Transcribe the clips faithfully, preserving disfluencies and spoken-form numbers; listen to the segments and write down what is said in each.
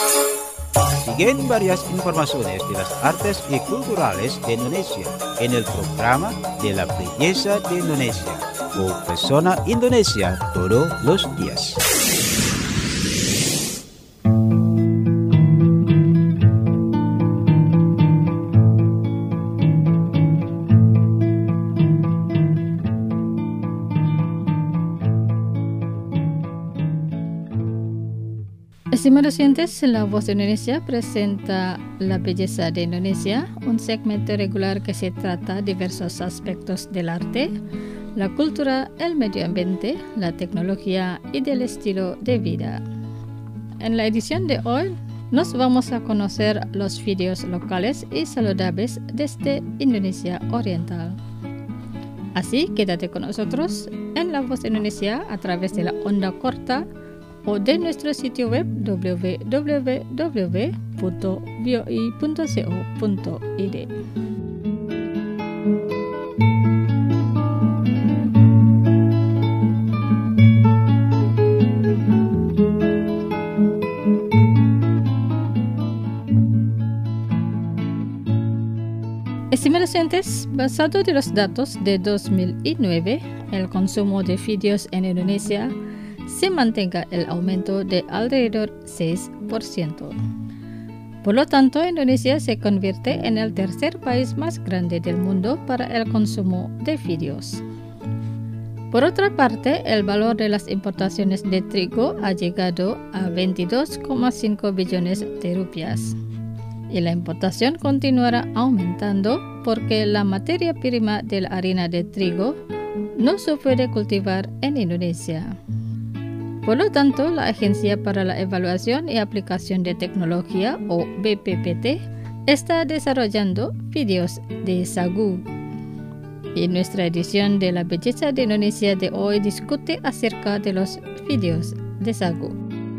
Siguen varias informaciones de las artes y culturales de Indonesia en el programa de la belleza de Indonesia o Persona Indonesia todos los días. Estimados oyentes, La Voz de Indonesia presenta La Belleza de Indonesia, un segmento regular que se trata diversos aspectos del arte, la cultura, el medio ambiente, la tecnología y del estilo de vida. En la edición de hoy nos vamos a conocer los videos locales y saludables desde Indonesia Oriental. Así, quédate con nosotros en La Voz de Indonesia a través de la onda corta o de nuestro sitio web w w w punto v o i punto co punto i d. Estimados oyentes, basado de los datos de dos mil nueve, el consumo de videos en Indonesia se mantenga el aumento de alrededor seis por ciento. Por lo tanto, Indonesia se convierte en el tercer país más grande del mundo para el consumo de videos. Por otra parte, el valor de las importaciones de trigo ha llegado a veintidós coma cinco billones de rupias. Y la importación continuará aumentando porque la materia prima de la harina de trigo no se puede cultivar en Indonesia. Por lo tanto, la Agencia para la Evaluación y Aplicación de Tecnología, o B P P T, está desarrollando videos de sagu. Y nuestra edición de La Belleza de Indonesia de hoy discute acerca de los videos de sagu.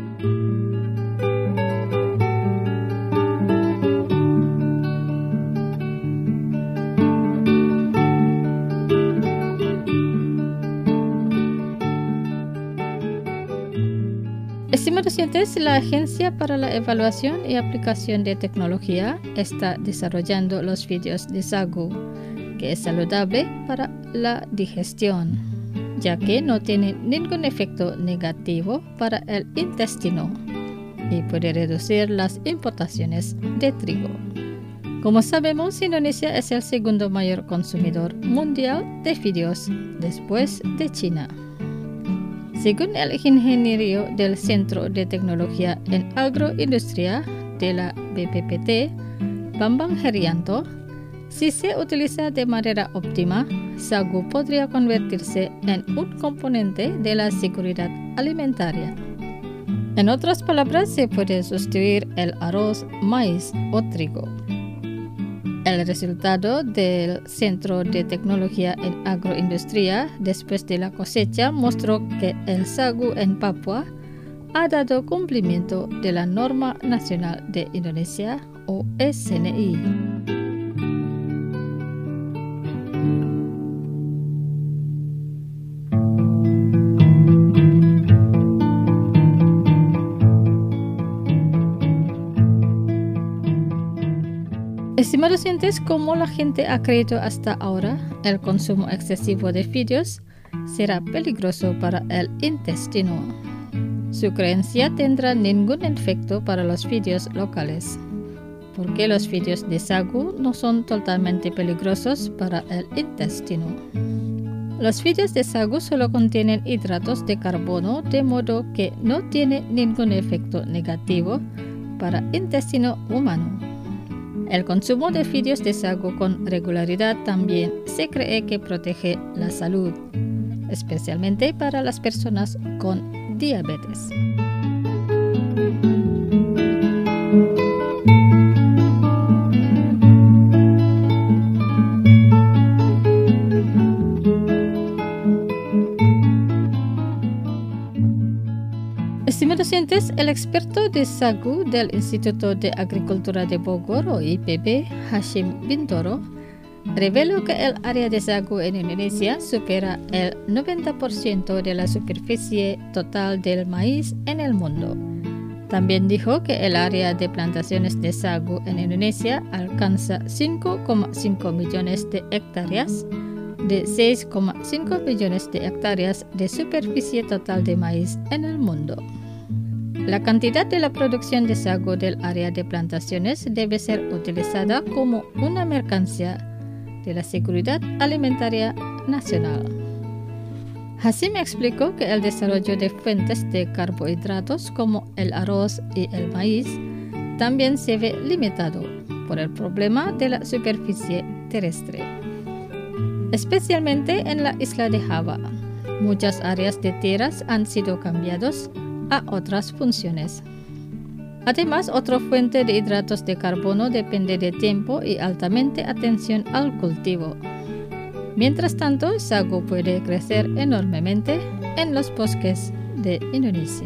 Estimados oyentes, la Agencia para la Evaluación y Aplicación de Tecnología está desarrollando los videos de sagu, que es saludable para la digestión, ya que no tiene ningún efecto negativo para el intestino y puede reducir las importaciones de trigo. Como sabemos, Indonesia es el segundo mayor consumidor mundial de videos después de China. Según el ingeniero del Centro de Tecnología en Agroindustria de la B P P T, Bambang Herianto, si se utiliza de manera óptima, sagu podría convertirse en un componente de la seguridad alimentaria. En otras palabras, se puede sustituir el arroz, maíz o trigo. El resultado del Centro de Tecnología en Agroindustria después de la cosecha mostró que el sagu en Papua ha dado cumplimiento de la Norma Nacional de Indonesia o S N I. Estimados oyentes, como la gente ha creído hasta ahora, el consumo excesivo de videos será peligroso para el intestino. Su creencia tendrá ningún efecto para los videos locales, porque los videos de sagu no son totalmente peligrosos para el intestino. Los videos de sagu solo contienen hidratos de carbono, de modo que no tiene ningún efecto negativo para el intestino humano. El consumo de videos de sagu con regularidad también se cree que protege la salud, especialmente para las personas con diabetes. Estimados oyentes, el experto de sagu del Instituto de Agricultura de Bogor o I P B, Hashim Bintoro, reveló que el área de sagu en Indonesia supera el noventa por ciento de la superficie total del maíz en el mundo, También dijo que el área de plantaciones de sagu en Indonesia alcanza cinco coma cinco millones de hectáreas, de seis coma cinco millones de hectáreas de superficie total de maíz en el mundo. La cantidad de la producción de sagu del área de plantaciones debe ser utilizada como una mercancía de la seguridad alimentaria nacional. Hasim explicó que el desarrollo de fuentes de carbohidratos como el arroz y el maíz también se ve limitado por el problema de la superficie terrestre. Especialmente en la isla de Java, muchas áreas de tierras han sido cambiadas a otras funciones. Además, otra fuente de hidratos de carbono depende de tiempo y altamente atención al cultivo. Mientras tanto, el sagu puede crecer enormemente en los bosques de Indonesia.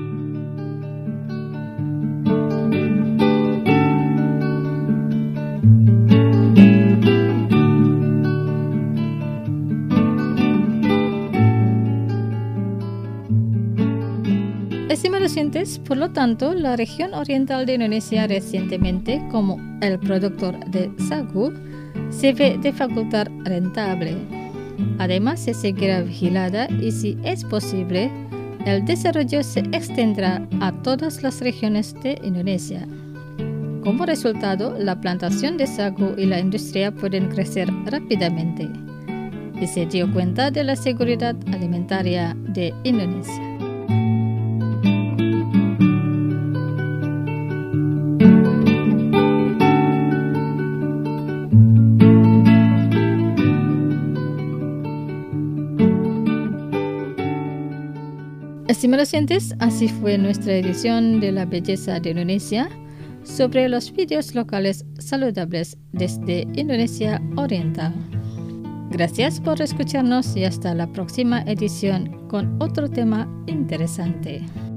Estimados oyentes, por lo tanto, la región oriental de Indonesia recientemente, como el productor de sagu, se ve de facultad rentable. Además, se seguirá vigilada y, si es posible, el desarrollo se extenderá a todas las regiones de Indonesia. Como resultado, la plantación de sagu y la industria pueden crecer rápidamente, y se dio cuenta de la seguridad alimentaria de Indonesia. Estimados oyentes, así fue nuestra edición de La Belleza de Indonesia sobre los vídeos locales saludables desde Indonesia Oriental. Gracias por escucharnos y hasta la próxima edición con otro tema interesante.